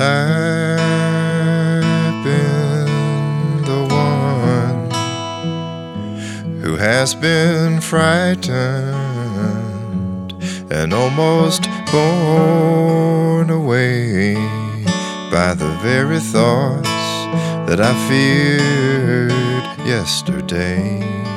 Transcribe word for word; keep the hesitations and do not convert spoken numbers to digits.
I've been the one who has been frightened and almost borne away by the very thoughts that I feared yesterday.